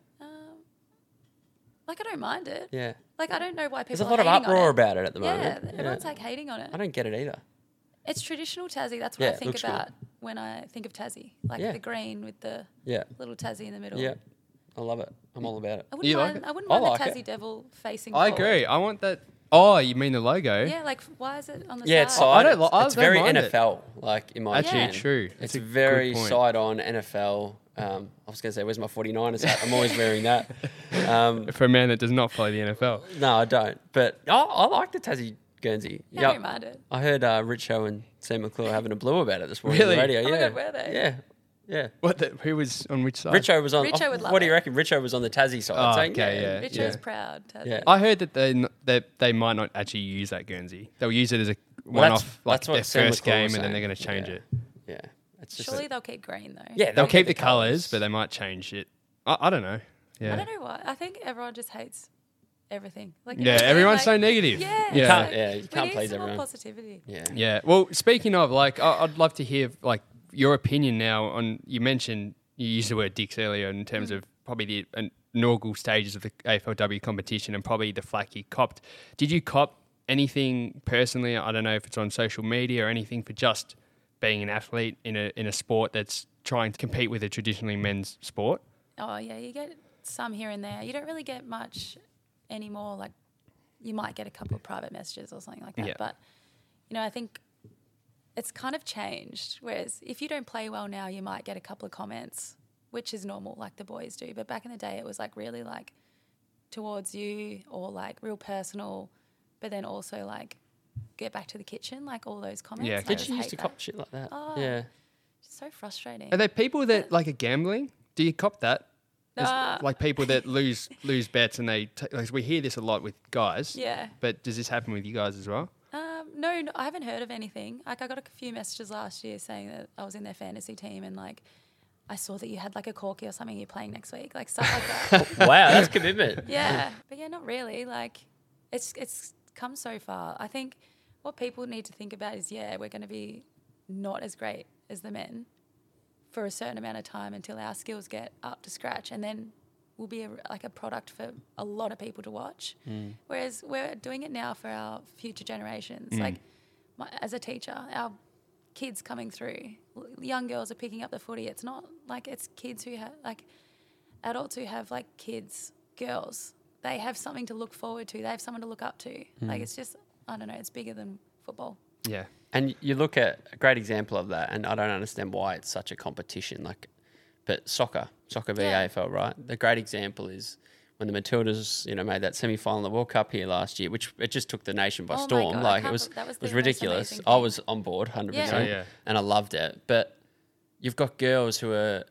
Speaker 3: Like, I don't mind it.
Speaker 2: Yeah.
Speaker 3: Like, I don't know why people
Speaker 2: There's a lot of
Speaker 3: are hating on
Speaker 2: uproar
Speaker 3: it.
Speaker 2: about it at the moment.
Speaker 3: Yeah, everyone's like hating on it.
Speaker 2: I don't get it either.
Speaker 3: It's traditional Tassie. That's what
Speaker 2: Yeah,
Speaker 3: I think
Speaker 2: looks good.
Speaker 3: about when I think of Tassie. Like the green with the little Tassie in the middle.
Speaker 2: Yeah. I love it. I'm all about it.
Speaker 3: I wouldn't
Speaker 1: You like
Speaker 3: mind,
Speaker 1: it?
Speaker 3: I wouldn't
Speaker 2: I
Speaker 3: mind
Speaker 2: like
Speaker 3: the
Speaker 2: it.
Speaker 3: Tassie Devil facing
Speaker 1: I
Speaker 3: forward.
Speaker 1: agree. I want that. Oh, you mean the logo?
Speaker 3: Yeah, like, why is it on the
Speaker 2: Yeah,
Speaker 3: side?
Speaker 2: it's side.
Speaker 1: I
Speaker 2: It's
Speaker 1: don't
Speaker 2: very
Speaker 1: mind it.
Speaker 2: NFL, like, in my
Speaker 1: Actually,
Speaker 2: opinion.
Speaker 1: true.
Speaker 2: It's
Speaker 1: That's a
Speaker 2: very
Speaker 1: good point.
Speaker 2: side on NFL. I was going to say, where's my 49ers hat? I'm always wearing that.
Speaker 1: For a man that does not follow the NFL.
Speaker 2: No, I don't. But I like the Tassie Guernsey.
Speaker 3: Yeah, I don't mind it.
Speaker 2: I heard Richo and Sam McClure having a blue about it this morning
Speaker 1: Really?
Speaker 2: on the radio.
Speaker 3: Oh my
Speaker 2: Yeah.
Speaker 3: God, were they?
Speaker 2: Yeah. Yeah.
Speaker 1: Who was on which side?
Speaker 2: Richo was on.
Speaker 3: Richo would love
Speaker 2: what do you
Speaker 3: it.
Speaker 2: reckon? Richo was on the Tassie side.
Speaker 1: Oh,
Speaker 2: saying,
Speaker 1: okay, yeah.
Speaker 3: Richo's proud. Tassie.
Speaker 2: Yeah.
Speaker 1: I heard that they might not actually use that Guernsey. They'll use it as a one-off, like
Speaker 2: that's what
Speaker 1: their
Speaker 2: Sam
Speaker 1: first
Speaker 2: McClure
Speaker 1: game,
Speaker 2: was
Speaker 1: and then they're
Speaker 2: saying.
Speaker 1: going to change
Speaker 2: Yeah.
Speaker 1: it.
Speaker 2: Yeah. It's just
Speaker 3: Surely they'll keep green, though.
Speaker 2: yeah,
Speaker 1: They'll keep the colours, but they might change it. I don't know. Yeah.
Speaker 3: I don't know why. I think everyone just hates everything. Like,
Speaker 1: Yeah,
Speaker 3: everything,
Speaker 1: everyone's
Speaker 3: like,
Speaker 1: so negative.
Speaker 3: Yeah.
Speaker 1: Yeah.
Speaker 2: Can't-
Speaker 3: like,
Speaker 2: yeah, you
Speaker 3: we
Speaker 2: can't
Speaker 3: need
Speaker 2: please
Speaker 3: some more
Speaker 2: everyone.
Speaker 3: positivity.
Speaker 2: Yeah.
Speaker 1: Yeah. Well, speaking of, like, I'd love to hear, like, your opinion now on, you mentioned, you used the word dicks earlier in terms of probably the inaugural stages of the AFLW competition and probably the flack you copped. Did you cop anything personally? I don't know if it's on social media or anything for just being an athlete in a sport that's trying to compete with a traditionally men's sport?
Speaker 3: Oh, yeah, you get some here and there. You don't really get much anymore. Like, you might get a couple of private messages or something like that.
Speaker 1: Yeah.
Speaker 3: But, you know, I think it's kind of changed. Whereas if you don't play well now, you might get a couple of comments, which is normal, like the boys do. But back in the day, it was, like, really, like, towards you or, like, real personal, but then also, like, get back to the kitchen, like, all those comments.
Speaker 1: Yeah,
Speaker 3: I
Speaker 2: Did
Speaker 3: just
Speaker 2: you
Speaker 3: hate
Speaker 2: used to
Speaker 3: that.
Speaker 2: cop shit like that?
Speaker 3: Oh.
Speaker 2: Yeah.
Speaker 3: It's so frustrating.
Speaker 1: Are there people that, like, are gambling? Do you cop that? There's,
Speaker 3: Uh,
Speaker 1: like, people that lose bets and like, we hear this a lot with guys.
Speaker 3: Yeah.
Speaker 1: But does this happen with you guys as well?
Speaker 3: No, I haven't heard of anything. Like, I got a few messages last year saying that I was in their fantasy team and, like, I saw that you had, like, a corky or something you're playing next week, like, stuff like that.
Speaker 2: Wow, that's commitment.
Speaker 3: Yeah. But, yeah, not really. Like, it's come so far. I think what people need to think about is, yeah, we're going to be not as great as the men for a certain amount of time until our skills get up to scratch, and then we'll be a product for a lot of people to watch. Whereas we're doing it now for our future generations. Like, as a teacher, our kids coming through, young girls are picking up the footy. It's not like it's kids who have, like, adults who have, like, kids, girls. They have something to look forward to. They have someone to look up to. Like, it's just, I don't know, it's bigger than football.
Speaker 1: Yeah.
Speaker 2: And you look at a great example of that, and I don't understand why it's such a competition. Like, but soccer v
Speaker 3: Yeah.
Speaker 2: AFL, right? The great example is when the Matildas, made that semi-final of the World Cup here last year, which it just took the nation by
Speaker 3: Oh my
Speaker 2: storm.
Speaker 3: God,
Speaker 2: Like,
Speaker 3: that
Speaker 2: it
Speaker 3: was the
Speaker 2: was
Speaker 3: most
Speaker 2: ridiculous.
Speaker 3: amazing
Speaker 2: I
Speaker 3: thing.
Speaker 2: was on board, 100%,
Speaker 3: Yeah.
Speaker 1: Oh, yeah.
Speaker 2: and I loved it. But you've got girls who are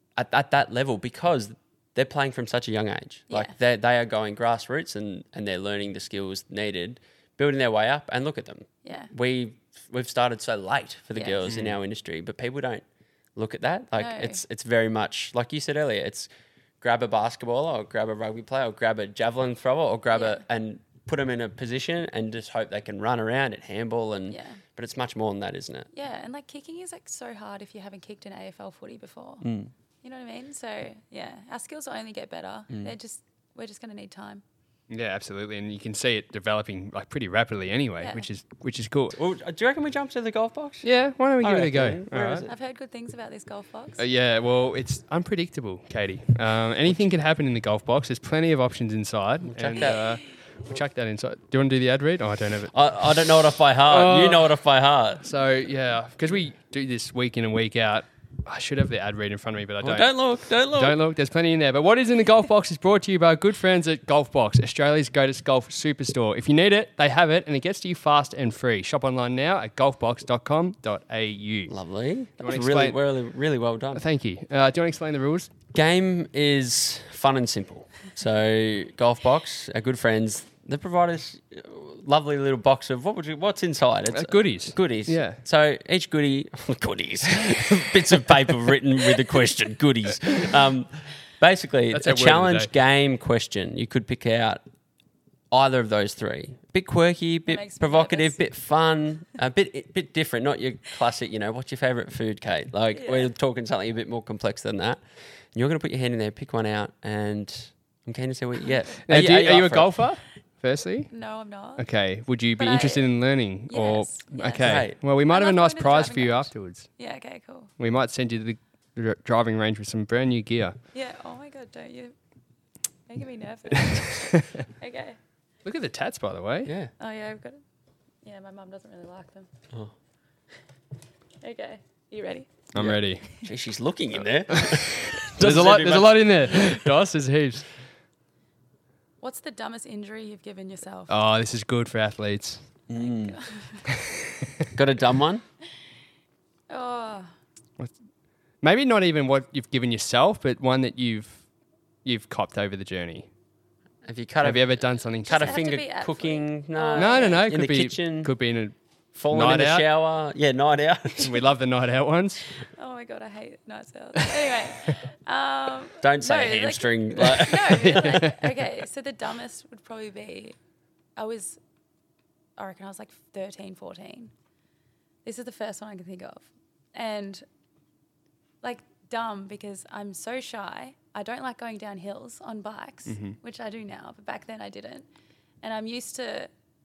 Speaker 2: at that level because they're playing from such a young age.
Speaker 3: Yeah.
Speaker 2: Like, they are going grassroots and they're learning the skills needed, building their way up, and look at them.
Speaker 3: Yeah.
Speaker 2: We've started so late for the
Speaker 3: Yeah.
Speaker 2: girls in our industry, but people don't look at that. Like,
Speaker 3: No.
Speaker 2: it's very much like you said earlier. It's grab a basketballer or grab a rugby player or grab a javelin thrower or grab and put them in a position and just hope they can run around at handball but it's much more than that, isn't it?
Speaker 3: Yeah, and like kicking is like so hard if you haven't kicked an AFL footy before. You know what I mean? So yeah, our skills will only get better. We're just going to need time.
Speaker 1: Yeah, absolutely, and you can see it developing like pretty rapidly anyway, which is cool.
Speaker 2: Well, do you reckon we jump to the golf box?
Speaker 1: Yeah, why don't we give it a go?
Speaker 2: Where is it?
Speaker 3: I've heard good things about this golf box.
Speaker 1: Yeah, well, it's unpredictable, Katie. Anything can happen in the golf box. There's plenty of options inside. We'll chuck that inside. Do you want to do the ad read? Oh, I don't have it.
Speaker 2: I don't know it off by heart. You know it off by heart.
Speaker 1: So, yeah, because we do this week in and week out, I should have the ad read in front of me, but I don't.
Speaker 2: Don't look.
Speaker 1: Don't look. There's plenty in there. But what is in the golf box is brought to you by our good friends at Golf Box, Australia's greatest golf superstore. If you need it, they have it, and it gets to you fast and free. Shop online now at golfbox.com.au.
Speaker 2: Lovely. That was really well done.
Speaker 1: Thank you. Do you want to explain the rules?
Speaker 2: Game is fun and simple. So Golf Box, our good friends, they provide us a lovely little box of what's inside. It's
Speaker 1: goodies.
Speaker 2: Goodies.
Speaker 1: Yeah.
Speaker 2: So each goodies, bits of paper written with a question. Goodies. Basically,
Speaker 1: That's
Speaker 2: a
Speaker 1: our word of the
Speaker 2: challenge
Speaker 1: day.
Speaker 2: game question. You could pick out either of those three. Bit quirky, bit
Speaker 3: makes me
Speaker 2: provocative,
Speaker 3: nervous.
Speaker 2: bit fun, a bit different. Not your classic. What's your favourite food, Kate? Like we're talking something a bit more complex than that. You're going to put your hand in there, pick one out, and I'm keen to see what you get.
Speaker 1: Now, are you a
Speaker 2: up for it?
Speaker 1: golfer, firstly?
Speaker 3: No, I'm not.
Speaker 1: Okay. Would you be
Speaker 3: But
Speaker 1: interested in learning?
Speaker 3: Yes.
Speaker 1: Okay.
Speaker 2: Great.
Speaker 1: Well, we might
Speaker 3: I
Speaker 1: have a
Speaker 3: love
Speaker 1: nice
Speaker 3: going to the
Speaker 1: prize
Speaker 3: driving
Speaker 1: for you
Speaker 3: range.
Speaker 1: afterwards.
Speaker 3: Yeah, okay, cool.
Speaker 1: We might send you to the driving range with some brand new gear.
Speaker 3: Yeah, oh my God, don't you? Making me nervous. Okay.
Speaker 1: Look at the tats, by the way.
Speaker 2: Yeah.
Speaker 3: Oh, yeah, I've got it. Yeah, my mum doesn't really like them.
Speaker 2: Oh.
Speaker 3: Okay, you ready?
Speaker 1: I'm ready.
Speaker 2: Gee, she's looking in there.
Speaker 1: There's a lot in there. Dos, there's heaps.
Speaker 3: What's the dumbest injury you've given yourself?
Speaker 1: Oh, this is good for athletes.
Speaker 2: Got a dumb one?
Speaker 3: Oh,
Speaker 1: Maybe not even what you've given yourself, but one that you've copped over the journey.
Speaker 2: Have you
Speaker 1: ever done something?
Speaker 2: cut a
Speaker 3: Does it have to
Speaker 2: finger
Speaker 3: be at
Speaker 2: cooking?
Speaker 3: footy?
Speaker 2: No.
Speaker 1: No.
Speaker 2: In
Speaker 1: Could
Speaker 2: the
Speaker 1: be
Speaker 2: kitchen?
Speaker 1: Could be in a.
Speaker 2: Falling
Speaker 1: Night
Speaker 2: in the
Speaker 1: out?
Speaker 2: shower? Yeah, night out.
Speaker 1: We love the night out ones.
Speaker 3: oh my God, I hate night out. Anyway.
Speaker 2: Don't say
Speaker 3: no,
Speaker 2: hamstring.
Speaker 3: No, okay, so the dumbest would probably be, I reckon I was like 13, 14. This is the first one I can think of. And like dumb because I'm so shy. I don't like going down hills on bikes, which I do now, but back then I didn't. And I'm used to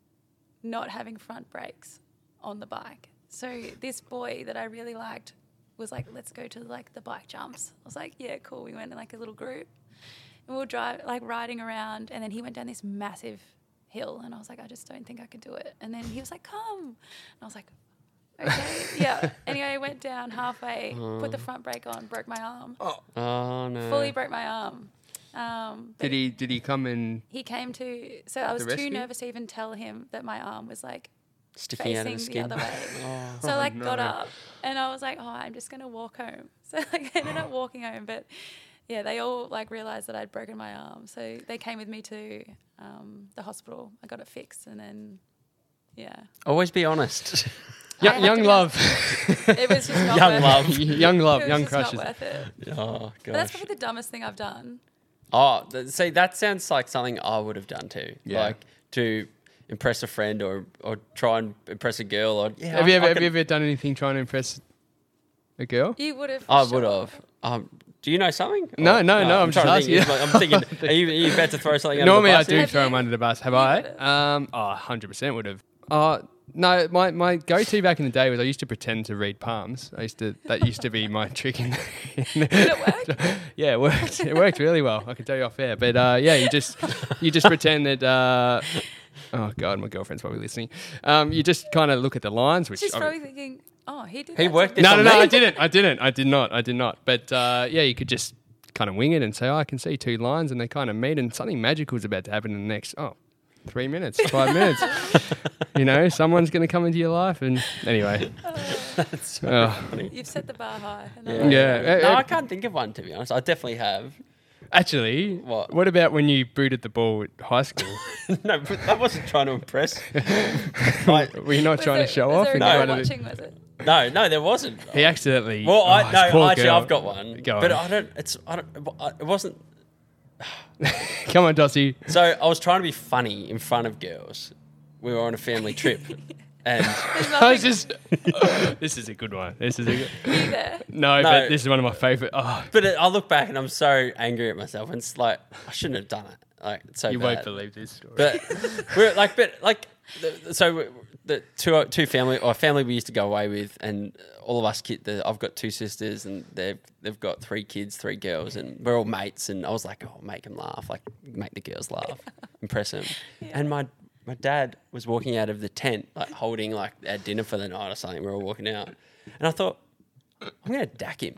Speaker 3: not having front brakes on the bike. So this boy that I really liked was like, let's go to like the bike jumps. I was like, yeah, cool. We went in like a little group and we were riding around, and then he went down this massive hill and I was like, I just don't think I could do it. And then he was like, come. And I was like, okay, yeah. Anyway, I went down halfway, put the front brake on, broke my arm.
Speaker 2: Oh, no.
Speaker 3: Fully broke my arm. But
Speaker 1: Did he come and?
Speaker 3: he came to, so I was
Speaker 1: The
Speaker 3: too
Speaker 1: rescue?
Speaker 3: nervous to even tell him that my arm was like
Speaker 2: Sticking out of
Speaker 3: facing
Speaker 2: the
Speaker 3: the
Speaker 2: skin.
Speaker 3: other way. So I like got up and I was like, oh, I'm just going to walk home. So like I ended up walking home, but yeah, they all like realized that I'd broken my arm. So they came with me to the hospital. I got it fixed and then, yeah.
Speaker 2: Always be honest.
Speaker 3: I had
Speaker 1: Young
Speaker 3: to be-
Speaker 1: love.
Speaker 3: It was just not
Speaker 2: Young
Speaker 3: worth
Speaker 2: love.
Speaker 3: it.
Speaker 1: Young love.
Speaker 3: It was
Speaker 1: Young
Speaker 3: just
Speaker 1: crushes.
Speaker 3: not worth it.
Speaker 2: Oh,
Speaker 3: But that's
Speaker 2: gosh.
Speaker 3: probably the dumbest thing I've done.
Speaker 2: Oh, see, that sounds like something I would have done too.
Speaker 1: Yeah.
Speaker 2: Like to impress a friend or try and impress a girl. Or yeah,
Speaker 1: Have you
Speaker 2: I
Speaker 1: ever done anything trying to impress a girl?
Speaker 3: You would have.
Speaker 2: I
Speaker 3: for
Speaker 2: would
Speaker 3: sure.
Speaker 2: have. Do you know something?
Speaker 1: No,
Speaker 2: Or-
Speaker 1: no, I'm just
Speaker 2: trying to think.
Speaker 1: asking.
Speaker 2: I'm thinking, are you about to throw something under
Speaker 1: Normally
Speaker 2: the
Speaker 1: I
Speaker 2: bus?
Speaker 1: do
Speaker 3: Have
Speaker 1: throw
Speaker 3: you-
Speaker 1: him under the bus. Have
Speaker 3: you
Speaker 1: I?
Speaker 3: would've.
Speaker 1: 100% would have. No, my go-to back in the day was I used to pretend to read palms. That used to be my trick.
Speaker 3: Did it work?
Speaker 1: Yeah, it worked. It worked really well. I can tell you off air. But yeah, you just pretend that. Oh God, my girlfriend's probably listening. You just kind of look at the lines, which
Speaker 3: She's probably thinking, oh, he did.
Speaker 2: He
Speaker 3: that
Speaker 2: worked
Speaker 3: to
Speaker 2: this
Speaker 3: me.
Speaker 2: on
Speaker 1: no,
Speaker 2: me?
Speaker 1: I did not. But yeah, you could just kind of wing it and say, oh, I can see two lines, and they kind of meet, and something magical is about to happen in the next 3 minutes, 5 minutes. You know, someone's going to come into your life, and anyway.
Speaker 2: That's so funny.
Speaker 3: You've set the bar high. And I
Speaker 2: Yeah.
Speaker 3: like
Speaker 1: Yeah.
Speaker 3: it.
Speaker 2: No, I can't think of one, to be honest. I definitely have.
Speaker 1: Actually,
Speaker 2: What?
Speaker 1: what about when you booted the ball at high school?
Speaker 2: No, but I wasn't trying to impress.
Speaker 1: Were you not trying to show off?
Speaker 3: Was
Speaker 1: in
Speaker 3: there a
Speaker 1: front of
Speaker 3: watching, was it?
Speaker 2: No, there wasn't.
Speaker 1: He accidentally.
Speaker 2: Well,
Speaker 1: his poor
Speaker 2: actually,
Speaker 1: girl.
Speaker 2: I've got one.
Speaker 1: Go
Speaker 2: But
Speaker 1: on.
Speaker 2: it wasn't
Speaker 1: Come on, Dossie.
Speaker 2: So I was trying to be funny in front of girls. We were on a family trip. And
Speaker 1: I was just, this is a good one. This is a good.
Speaker 3: Were you there?
Speaker 1: No, but this is one of my favorite. Oh,
Speaker 2: But I look back and I'm so angry at myself. And it's like, I shouldn't have done it. Like, it's so
Speaker 1: you
Speaker 2: bad.
Speaker 1: won't believe this story.
Speaker 2: But the two family we used to go away with, and all of us I've got 2 sisters, and they've got 3 kids, 3 girls, and we're all mates. And I was like, oh, make them laugh, like make the girls laugh, impress them. Yeah. And my dad was walking out of the tent, like holding like our dinner for the night or something. We're all walking out, and I thought, I'm gonna dack him.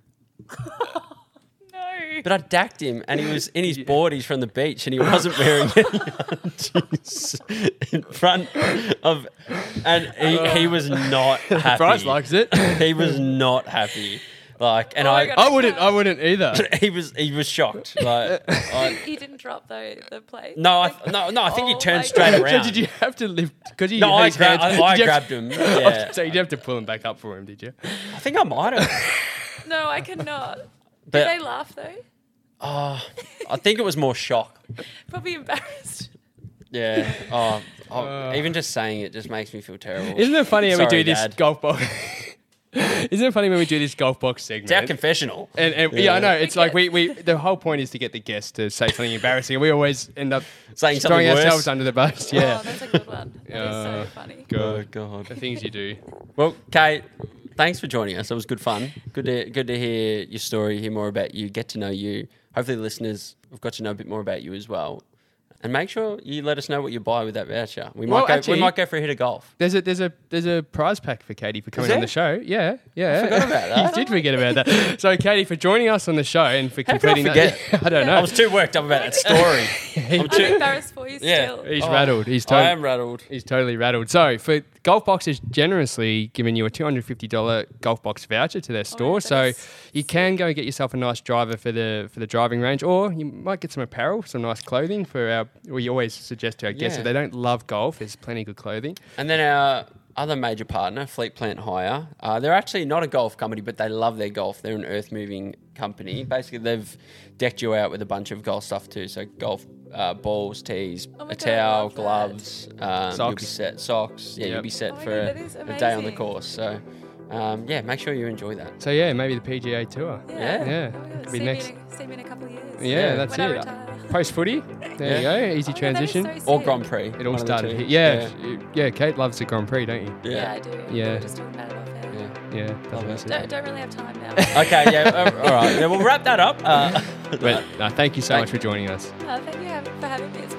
Speaker 2: But I dacked him, and he was in his boardies from the beach, and he wasn't wearing any undies in front of, and he was not happy.
Speaker 1: Bryce likes it.
Speaker 2: He was not happy. Like, and
Speaker 1: I wouldn't either.
Speaker 2: he was shocked. Like,
Speaker 3: he didn't drop though the plate.
Speaker 2: No, I think he turned straight around.
Speaker 1: So did you have to lift? Because
Speaker 2: No, I grabbed him. Yeah.
Speaker 1: So you did have to pull him back up for him, did you?
Speaker 2: I think I might have.
Speaker 3: No, I cannot.
Speaker 2: But-
Speaker 3: Did they laugh though?
Speaker 2: I think it was more shock.
Speaker 3: Probably embarrassed.
Speaker 2: Yeah. Even just saying it just makes me feel terrible.
Speaker 1: Isn't it funny how we
Speaker 2: Sorry,
Speaker 1: do this
Speaker 2: Dad.
Speaker 1: golf box? Isn't it funny when we do this golf box segment?
Speaker 2: It's our confessional.
Speaker 1: And yeah, I know. It's like we the whole point is to get the guests to say something embarrassing, and we always end up
Speaker 2: Saying
Speaker 1: throwing
Speaker 2: something
Speaker 1: ourselves
Speaker 2: worse.
Speaker 1: under the bus. Yeah.
Speaker 3: Oh, that's a good one. That is so funny.
Speaker 2: Oh, God.
Speaker 1: The things you do.
Speaker 2: Well, Kate, thanks for joining us. It was good fun. Good to hear your story, hear more about you, get to know you. Hopefully the listeners have got to know a bit more about you as well. And make sure you let us know what you buy with that voucher. We might go for a hit of golf.
Speaker 1: There's a prize pack for Katie for coming
Speaker 2: there?
Speaker 1: on the show. Yeah.
Speaker 2: I forgot about that.
Speaker 1: You did forget about that. So Katie, for joining us on the show and for
Speaker 2: How could I
Speaker 1: completing
Speaker 2: forget?
Speaker 1: that. I don't know.
Speaker 2: I was too worked up about that story.
Speaker 3: I'm embarrassed for you still.
Speaker 1: He's rattled.
Speaker 2: I am rattled.
Speaker 1: He's totally rattled. So, for Golf Box has generously given you a $250 Golf Box voucher to their store.
Speaker 3: that
Speaker 1: So
Speaker 3: is
Speaker 1: you can go and get yourself a nice driver for the driving range, or you might get some apparel, some nice clothing for our. We always suggest to our guests if they don't love golf, there's plenty of good clothing.
Speaker 2: And then our other major partner, Fleet Plant Hire, they're actually not a golf company, but they love their golf. They're an earth moving company. Basically, they've decked you out with a bunch of golf stuff too. So golf balls, tees, a towel, gloves, you'll be set. Socks. Yeah, you'll be set for a day on the course. So make sure you enjoy that.
Speaker 1: So yeah, maybe the PGA Tour.
Speaker 2: Yeah.
Speaker 1: Could
Speaker 3: See
Speaker 1: be next.
Speaker 3: me in a couple of years.
Speaker 1: Yeah, that's
Speaker 3: When I
Speaker 1: it.
Speaker 3: retire.
Speaker 1: Post footy. There you go. Easy transition.
Speaker 3: That is so
Speaker 2: Or
Speaker 3: sick.
Speaker 2: Grand Prix.
Speaker 1: It all
Speaker 2: one of the
Speaker 1: started
Speaker 2: two.
Speaker 1: here. Yeah, Kate loves the Grand Prix, don't you?
Speaker 3: Yeah, I do.
Speaker 1: Yeah.
Speaker 3: We were just talking about it off air.
Speaker 1: Yeah, that's what I said.
Speaker 3: Don't really have time now.
Speaker 2: Okay, yeah, all right. Yeah, we'll wrap that up.
Speaker 1: But no, thank you so much for joining us.
Speaker 3: Thank you for having me. It's